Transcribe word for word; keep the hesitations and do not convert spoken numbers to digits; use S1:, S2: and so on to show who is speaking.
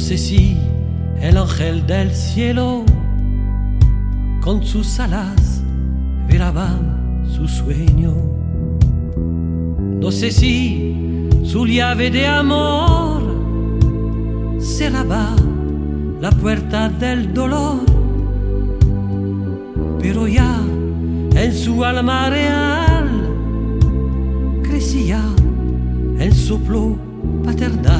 S1: sé si el ángel del cielo con sus alas velaba su sueño. No sé si su llave de amor cerraba la puerta del dolor, pero ya en su alma real crecía el soplo paternal.